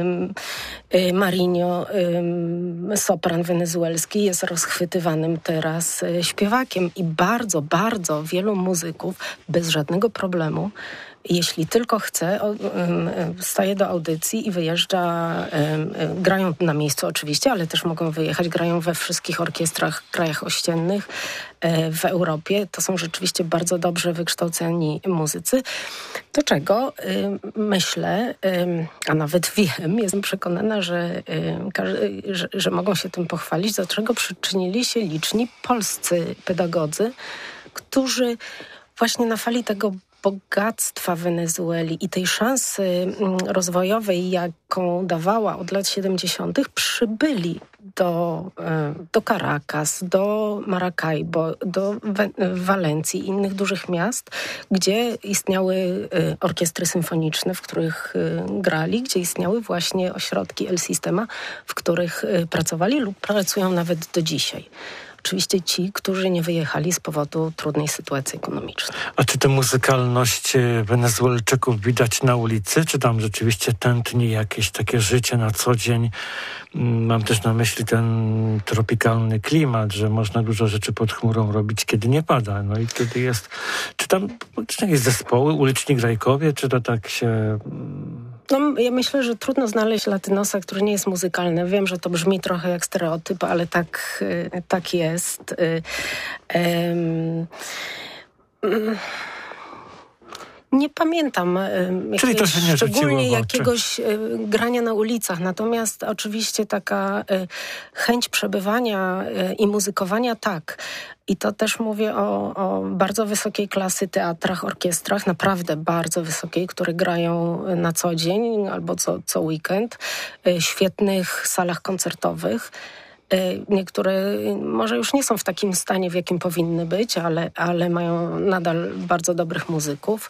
Marinho, sopran wenezuelski, jest rozchwytywanym teraz śpiewakiem i bardzo, bardzo wielu muzyków bez żadnego problemu, jeśli tylko chce, staje do audycji i wyjeżdża, grają na miejscu oczywiście, ale też mogą wyjechać, grają we wszystkich orkiestrach, krajach ościennych w Europie. To są rzeczywiście bardzo dobrze wykształceni muzycy. Do czego myślę, a nawet wiem, jestem przekonana, że, że, że mogą się tym pochwalić, do czego przyczynili się liczni polscy pedagodzy, którzy właśnie na fali tego bogactwa Wenezueli i tej szansy rozwojowej, jaką dawała od lat siedemdziesiątych, przybyli do, do Caracas, do Maracaibo, do Walencji i innych dużych miast, gdzie istniały orkiestry symfoniczne, w których grali, gdzie istniały właśnie ośrodki El Sistema, w których pracowali lub pracują nawet do dzisiaj. Oczywiście ci, którzy nie wyjechali z powodu trudnej sytuacji ekonomicznej. A czy tę muzykalność Wenezuelczyków widać na ulicy? Czy tam rzeczywiście tętni jakieś takie życie na co dzień? Mam też na myśli ten tropikalny klimat, że można dużo rzeczy pod chmurą robić, kiedy nie pada. No i kiedy jest... Czy tam czy jakieś zespoły, uliczni grajkowie, czy to tak się... No, ja myślę, że trudno znaleźć latynosa, który nie jest muzykalny. Wiem, że to brzmi trochę jak stereotyp, ale tak, tak jest. Um, um, Nie pamiętam Czyli to się nie szczególnie jakiegoś y, grania na ulicach, natomiast oczywiście taka y, chęć przebywania y, i muzykowania tak. I to też mówię o, o bardzo wysokiej klasy teatrach, orkiestrach, naprawdę bardzo wysokiej, które grają na co dzień albo co, co weekend, y, świetnych salach koncertowych. Niektóre może już nie są w takim stanie, w jakim powinny być, ale, ale mają nadal bardzo dobrych muzyków.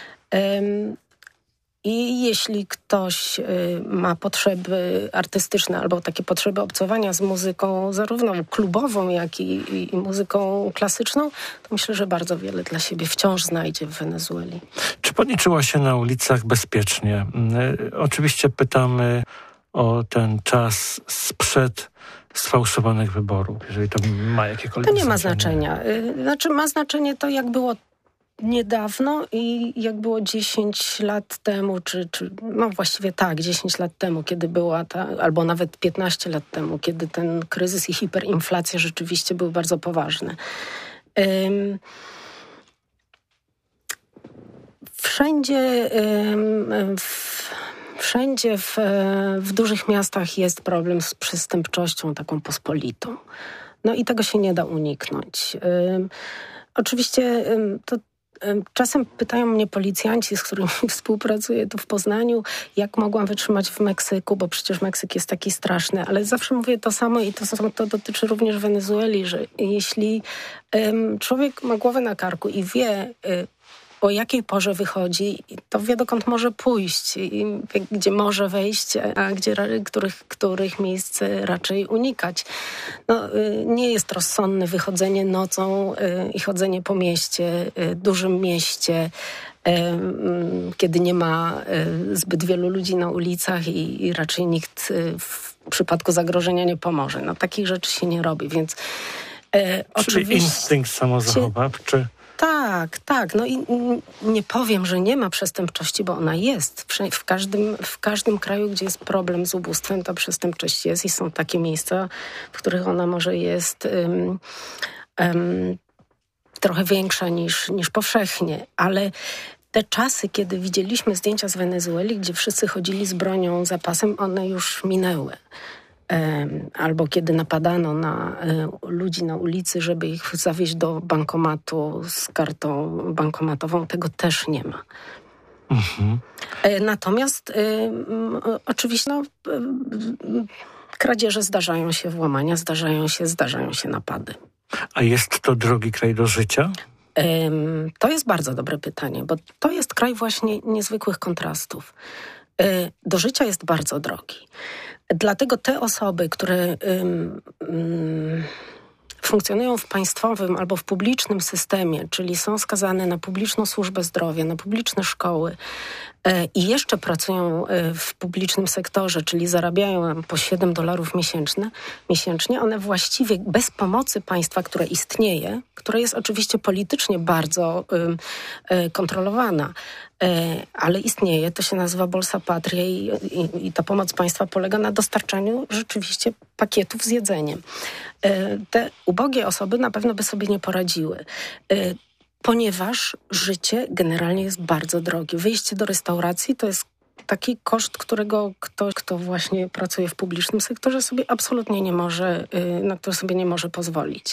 I jeśli ktoś ma potrzeby artystyczne albo takie potrzeby obcowania z muzyką zarówno klubową, jak i, i, i muzyką klasyczną, to myślę, że bardzo wiele dla siebie wciąż znajdzie w Wenezueli. Czy pani czuła się na ulicach bezpiecznie? Oczywiście pytamy o ten czas sprzed sfałszowanych wyborów, jeżeli to ma jakiekolwiek To nie ma znaczenie. znaczenia. Znaczy ma znaczenie to, jak było niedawno i jak było dziesięć lat temu, czy, czy no właściwie tak, dziesięć lat temu, kiedy była ta, albo nawet piętnaście lat temu, kiedy ten kryzys i hiperinflacja rzeczywiście były bardzo poważne. Um, wszędzie um, w, Wszędzie w, w dużych miastach jest problem z przestępczością taką pospolitą. No i tego się nie da uniknąć. Um, oczywiście um, to um, czasem pytają mnie policjanci, z którymi współpracuję tu w Poznaniu, jak mogłam wytrzymać w Meksyku, bo przecież Meksyk jest taki straszny, ale zawsze mówię to samo i to, to dotyczy również Wenezueli, że jeśli um, człowiek ma głowę na karku i wie, y, o jakiej porze wychodzi, to wie, dokąd może pójść, i wie, gdzie może wejść, a gdzie, których, których miejsc raczej unikać. No, nie jest rozsądne wychodzenie nocą i chodzenie po mieście, dużym mieście, kiedy nie ma zbyt wielu ludzi na ulicach i, i raczej nikt w w przypadku zagrożenia nie pomoże. No takich rzeczy się nie robi, więc e, Czyli oczywiście... instynkt samozachowawczy. Tak, tak. No i nie powiem, że nie ma przestępczości, bo ona jest. W każdym, w każdym kraju, gdzie jest problem z ubóstwem, ta przestępczość jest i są takie miejsca, w których ona może jest um, um, trochę większa niż, niż powszechnie. Ale te czasy, kiedy widzieliśmy zdjęcia z Wenezueli, gdzie wszyscy chodzili z bronią, zapasem, one już minęły. Albo kiedy napadano na ludzi na ulicy, żeby ich zawieźć do bankomatu z kartą bankomatową, tego też nie ma. Mhm. Natomiast y, y, oczywiście no, y, y, kradzieże zdarzają się, włamania zdarzają się, zdarzają się napady. A jest to drogi kraj do życia? Y, to jest bardzo dobre pytanie, bo to jest kraj właśnie niezwykłych kontrastów. Y, do życia jest bardzo drogi. Dlatego te osoby, które ym, ym, funkcjonują w państwowym albo w publicznym systemie, czyli są skazane na publiczną służbę zdrowia, na publiczne szkoły e, i jeszcze pracują e, w publicznym sektorze, czyli zarabiają po siedem dolarów miesięcznie, miesięcznie, one właściwie bez pomocy państwa, które istnieje, które jest oczywiście politycznie bardzo y, y, kontrolowana, ale istnieje, to się nazywa Bolsa Patria i, i, i ta pomoc państwa polega na dostarczaniu rzeczywiście pakietów z jedzeniem. Te ubogie osoby na pewno by sobie nie poradziły, ponieważ życie generalnie jest bardzo drogie. Wyjście do restauracji to jest taki koszt, którego ktoś, kto właśnie pracuje w publicznym sektorze, sobie absolutnie nie może, na który sobie nie może pozwolić.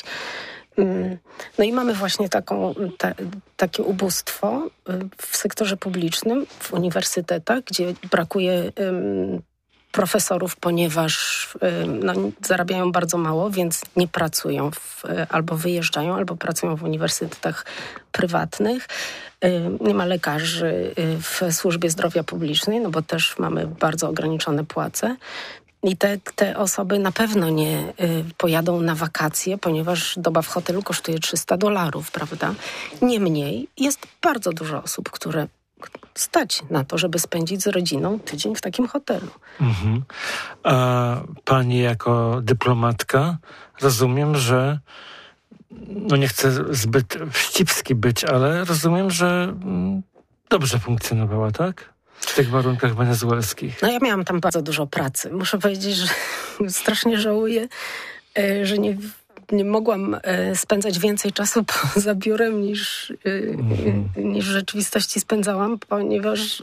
No i mamy właśnie taką, ta, takie ubóstwo w sektorze publicznym, w uniwersytetach, gdzie brakuje um, profesorów, ponieważ um, no, zarabiają bardzo mało, więc nie pracują, w, albo wyjeżdżają, albo pracują w uniwersytetach prywatnych. Um, nie ma lekarzy w służbie zdrowia publicznej, no bo też mamy bardzo ograniczone płace. I te, te osoby na pewno nie y, pojadą na wakacje, ponieważ doba w hotelu kosztuje trzysta dolarów, prawda? Niemniej jest bardzo dużo osób, które stać na to, żeby spędzić z rodziną tydzień w takim hotelu. Mhm. A pani jako dyplomatka rozumiem, że no nie chcę zbyt wścibski być, ale rozumiem, że mm, dobrze funkcjonowała, tak? W tych warunkach wenezuelskich. No ja miałam tam bardzo dużo pracy. Muszę powiedzieć, że strasznie żałuję, że nie, nie mogłam spędzać więcej czasu poza biurem niż, mm. niż w rzeczywistości spędzałam, ponieważ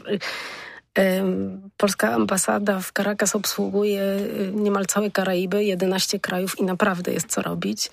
polska ambasada w Caracas obsługuje niemal całe Karaiby, jedenaście krajów i naprawdę jest co robić.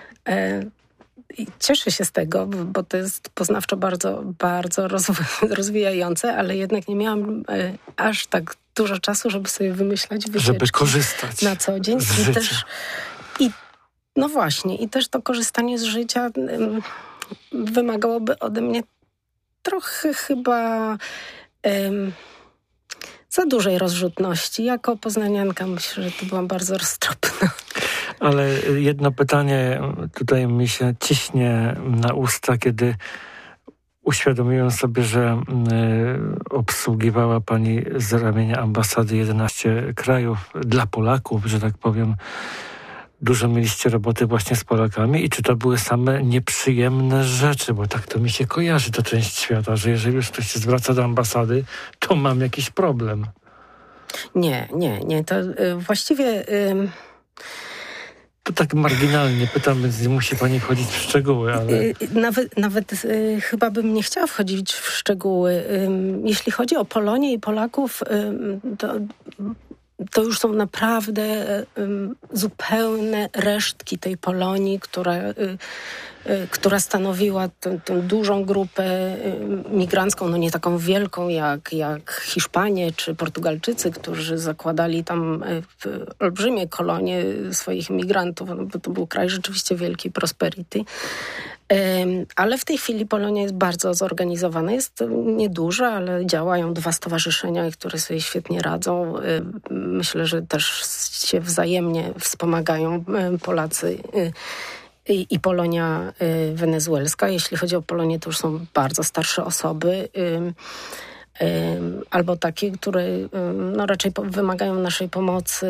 I cieszę się z tego, bo to jest poznawczo bardzo, bardzo rozwijające, ale jednak nie miałam e, aż tak dużo czasu, żeby sobie wymyślać wycieczki. Żeby korzystać na co dzień. z I życia. też, i, no właśnie, i też to korzystanie z życia um, wymagałoby ode mnie trochę chyba um, za dużej rozrzutności. Jako poznanianka myślę, że to byłam bardzo roztropna. Ale jedno pytanie tutaj mi się ciśnie na usta, kiedy uświadomiłem sobie, że y, obsługiwała pani z ramienia ambasady jedenaście krajów dla Polaków, że tak powiem. Dużo mieliście roboty właśnie z Polakami i czy to były same nieprzyjemne rzeczy, bo tak to mi się kojarzy, to część świata, że jeżeli już ktoś się zwraca do ambasady, to mam jakiś problem. Nie, nie, nie. To y, właściwie... Y... To tak marginalnie pytam, więc nie musi pani wchodzić w szczegóły, ale... Nawet, nawet y, chyba bym nie chciała wchodzić w szczegóły. Y, jeśli chodzi o Polonię i Polaków, y, to, to już są naprawdę y, zupełne resztki tej Polonii, która, y, y, która stanowiła tę, tę dużą grupę y, migrancką, no nie taką wielką jak, jak Hiszpanie czy Portugalczycy, którzy zakładali tam y, olbrzymie kolonie swoich migrantów, no bo to był kraj rzeczywiście wielkiej prosperity. Ale w tej chwili Polonia jest bardzo zorganizowana. Jest nieduża, ale działają dwa stowarzyszenia, które sobie świetnie radzą. Myślę, że też się wzajemnie wspomagają Polacy i, i Polonia wenezuelska. Jeśli chodzi o Polonię, to już są bardzo starsze osoby. albo takie, które no, raczej wymagają naszej pomocy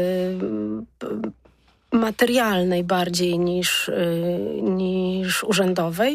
materialnej bardziej niż, niż urzędowej.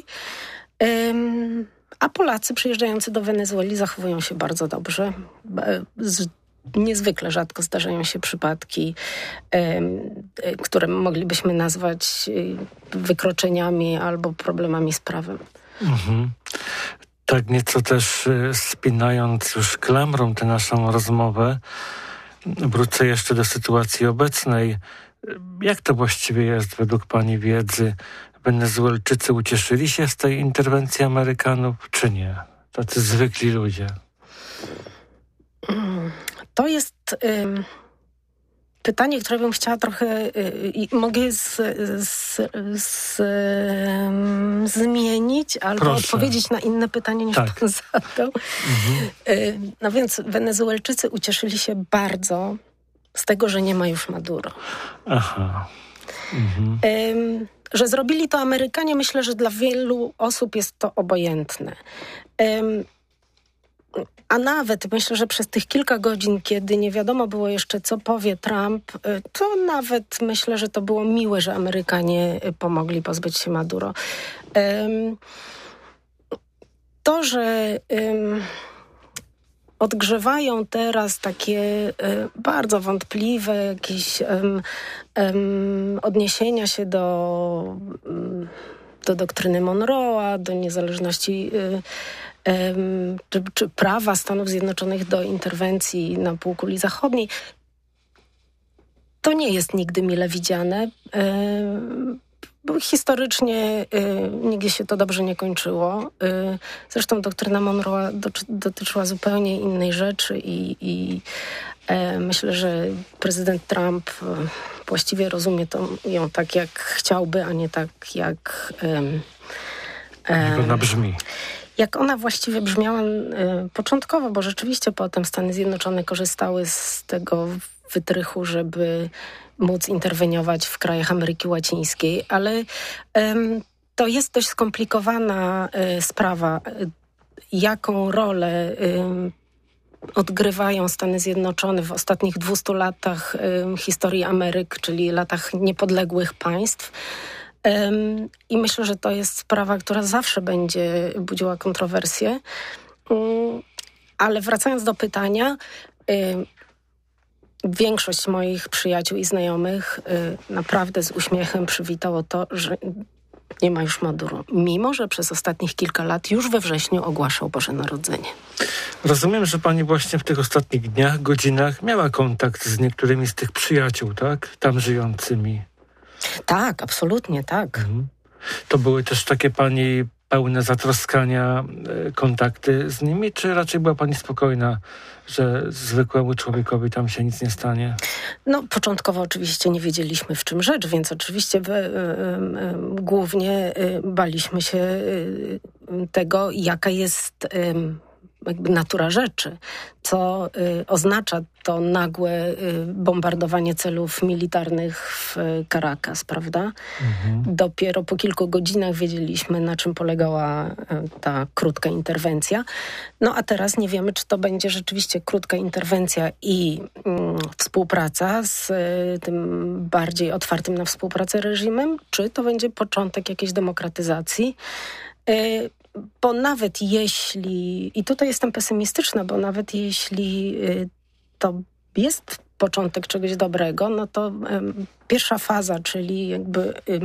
A Polacy przyjeżdżający do Wenezueli zachowują się bardzo dobrze. Z Niezwykle rzadko zdarzają się przypadki, y, które moglibyśmy nazwać y, wykroczeniami albo problemami z prawem. Mhm. Tak nieco też y, spinając już klamrą tę naszą rozmowę, wrócę jeszcze do sytuacji obecnej. Jak to właściwie jest według pani wiedzy? Wenezuelczycy ucieszyli się z tej interwencji Amerykanów, czy nie? Tacy zwykli ludzie. Mm. To jest y, pytanie, które bym chciała trochę i y, mogę z, z, z, y, zmienić albo Proszę. odpowiedzieć na inne pytanie niż tak. pan zadał. Mhm. Y, no więc Wenezuelczycy ucieszyli się bardzo z tego, że nie ma już Maduro. Aha. Mhm. Y, że zrobili to Amerykanie, myślę, że dla wielu osób jest to obojętne. Y, A nawet myślę, że przez tych kilka godzin, kiedy nie wiadomo było jeszcze, co powie Trump, to nawet myślę, że to było miłe, że Amerykanie pomogli pozbyć się Maduro. To, że odgrzewają teraz takie bardzo wątpliwe jakieś odniesienia się do, do doktryny Monroe'a, do niezależności Czy, czy prawa Stanów Zjednoczonych do interwencji na półkuli zachodniej, to nie jest nigdy mile widziane. Bo historycznie nigdy się to dobrze nie kończyło. Zresztą doktryna Monroe'a dotyczyła zupełnie innej rzeczy i, i myślę, że prezydent Trump właściwie rozumie to, ją tak, jak chciałby, a nie tak, jak... Jak ona brzmi. Jak ona właściwie brzmiała y, początkowo, bo rzeczywiście potem Stany Zjednoczone korzystały z tego wytrychu, żeby móc interweniować w krajach Ameryki Łacińskiej, ale y, to jest dość skomplikowana y, sprawa, y, jaką rolę y, odgrywają Stany Zjednoczone w ostatnich dwustu latach y, historii Ameryk, czyli latach niepodległych państw. Um, I myślę, że to jest sprawa, która zawsze będzie budziła kontrowersje. Um, ale wracając do pytania, um, większość moich przyjaciół i znajomych um, naprawdę z uśmiechem przywitało to, że nie ma już Maduro, mimo że przez ostatnich kilka lat już we wrześniu ogłaszał Boże Narodzenie. Rozumiem, że pani właśnie w tych ostatnich dniach, godzinach miała kontakt z niektórymi z tych przyjaciół, tak? Tam żyjącymi. Tak, absolutnie, tak. Mhm. To były też takie pani pełne zatroskania e, kontakty z nimi, czy raczej była pani spokojna, że zwykłemu człowiekowi tam się nic nie stanie? No, początkowo oczywiście nie wiedzieliśmy, w czym rzecz, więc oczywiście y, y, y, głównie y, baliśmy się y, tego, jaka jest y, jakby natura rzeczy, co y, oznacza to nagłe y, bombardowanie celów militarnych w y, Caracas, prawda? Mhm. Dopiero po kilku godzinach wiedzieliśmy, na czym polegała y, ta krótka interwencja. No a teraz nie wiemy, czy to będzie rzeczywiście krótka interwencja i y, współpraca z y, tym bardziej otwartym na współpracę reżimem, czy to będzie początek jakiejś demokratyzacji. Y, Bo nawet jeśli, i tutaj jestem pesymistyczna, bo nawet jeśli y, to jest początek czegoś dobrego, no to y, pierwsza faza, czyli jakby y,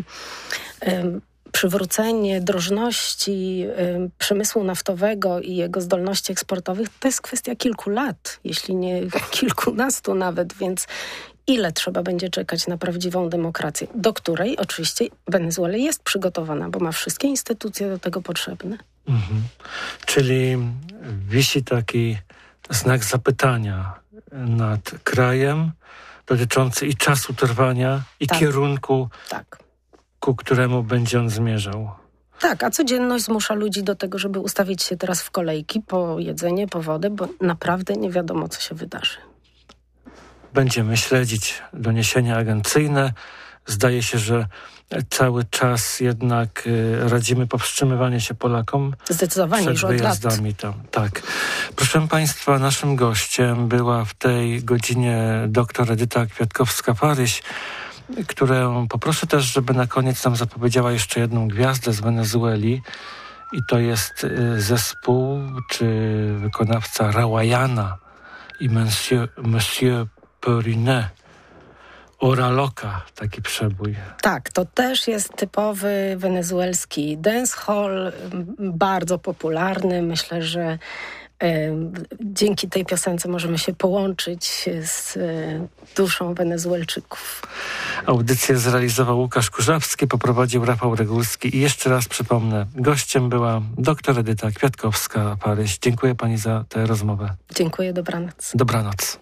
y, przywrócenie drożności y, przemysłu naftowego i jego zdolności eksportowych, to jest kwestia kilku lat, jeśli nie kilkunastu nawet, więc ile trzeba będzie czekać na prawdziwą demokrację, do której oczywiście Wenezuela jest przygotowana, bo ma wszystkie instytucje do tego potrzebne. Mhm. Czyli wisi taki znak zapytania nad krajem dotyczący i czasu trwania, i tak. kierunku, tak. ku któremu będzie on zmierzał. Tak, a codzienność zmusza ludzi do tego, żeby ustawić się teraz w kolejki po jedzenie, po wodę, bo naprawdę nie wiadomo, co się wydarzy. Będziemy śledzić doniesienia agencyjne. Zdaje się, że cały czas jednak radzimy powstrzymywanie się Polakom Zdecydowanie, przed już od lat. wyjazdami tam. Tak. Proszę Państwa, naszym gościem była w tej godzinie doktor Edyta Kwiatkowska-Paryś, którą poproszę też, żeby na koniec nam zapowiedziała jeszcze jedną gwiazdę z Wenezueli. I to jest zespół czy wykonawca Rawayana i Monsieur, Monsieur Perinet. Ora Loca, taki przebój. Tak, to też jest typowy wenezuelski dancehall, bardzo popularny. Myślę, że y, dzięki tej piosence możemy się połączyć z y, duszą Wenezuelczyków. Audycję zrealizował Łukasz Kurzawski, poprowadził Rafał Regulski i jeszcze raz przypomnę, gościem była doktor Edyta Kwiatkowska-Paryś. Dziękuję pani za tę rozmowę. Dziękuję, dobranoc. Dobranoc.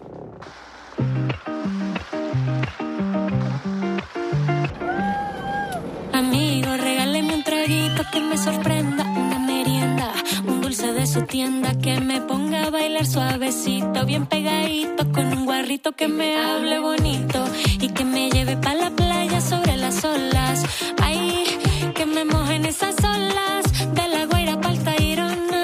Amigo, regáleme un traguito que me sorprenda, una merienda, un dulce de su tienda que me ponga a bailar suavecito, bien pegadito, con un guarrito que me hable bonito y que me lleve pa' la playa sobre las olas. Ay, que me mojen esas olas, de La Guaira pa'l Tayrona.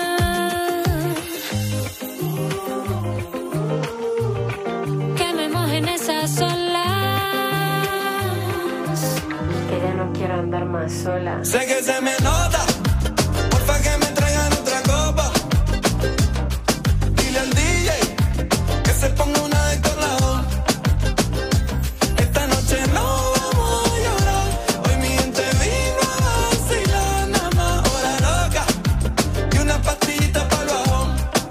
Que me mojen esas olas. Quiero andar más sola. Sé que se me nota, porfa que me traigan otra copa. Dile al D J que se ponga una de colado. Esta noche no vamos a llorar, hoy mi gente vino a vacilar. Nada más hora loca y una pastillita para el bajón.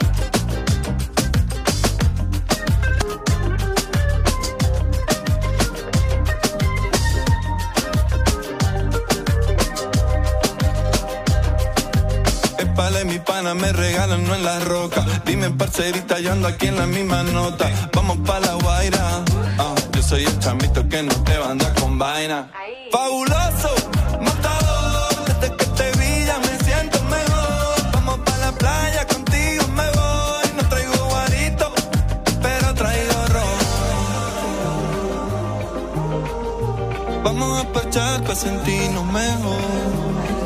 Vale, mi pana me regalan, no en la roca. Dime, parcerita, yo ando aquí en la misma nota. Vamos pa' La Guaira. Uh, yo soy el chamito que no te va a andar con vaina. Ahí. Fabuloso, matador. Desde que te vi ya me siento mejor. Vamos pa' la playa, contigo me voy. No traigo guarito, pero traigo ron. Vamos a parchar pa' sentirnos mejor.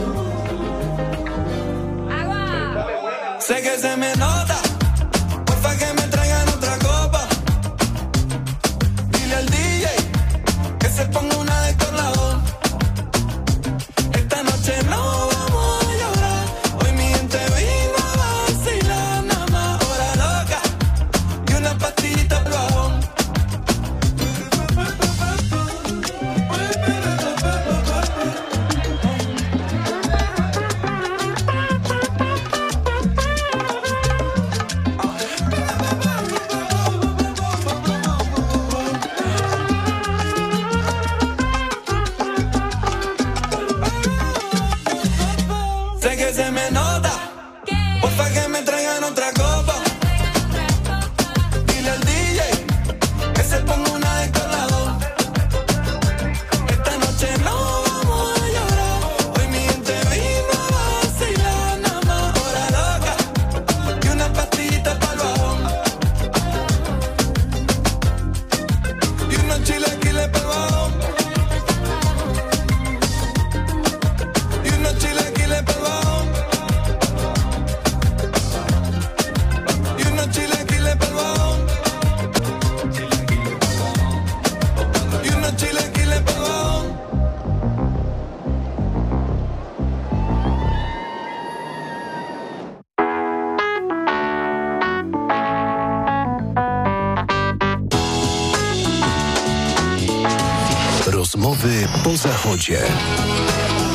Sé que se me nota, porfa que me traigan otra copa. Dile al D J que se ponga una de colado. Esta noche no vamos a llorar, hoy mi gente vino a vacilar. Nada más hora loca y una pastillita al bajón. Se me nota, porfa que me traigan otra copa. Dile al D J que se ponga una de colado. Esta noche no vamos a llorar, hoy mi gente vino a vacilar. Nada más hora loca y una pastillita para el bajón. Y unos chilaquiles para el bajón. Y unos chilaquiles para el bajón. Rozmowy po zachodzie.